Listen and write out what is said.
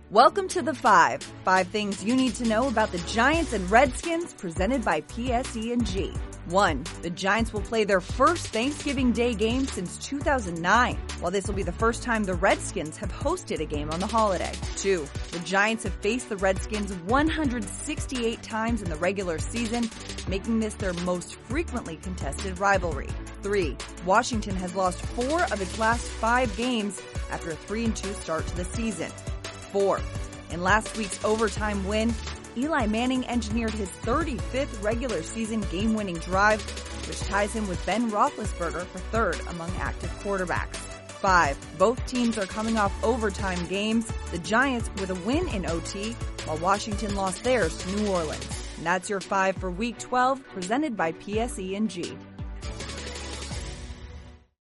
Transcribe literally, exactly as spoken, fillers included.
Welcome to The Five. Five things you need to know about the Giants and Redskins, presented by P S E and G. One, the Giants will play their first Thanksgiving Day game since two thousand nine, while this will be the first time the Redskins have hosted a game on the holiday. Two, the Giants have faced the Redskins one hundred sixty-eight times in the regular season, making this their most frequently contested rivalry. Three, Washington has lost four of its last five games after a three and two start to the season. Four, in last week's overtime win, Eli Manning engineered his thirty-fifth regular season game-winning drive, which ties him with Ben Roethlisberger for third among active quarterbacks. Five, both teams are coming off overtime games, the Giants with a win in O T, while Washington lost theirs to New Orleans. And that's your five for Week twelve, presented by P S E and G.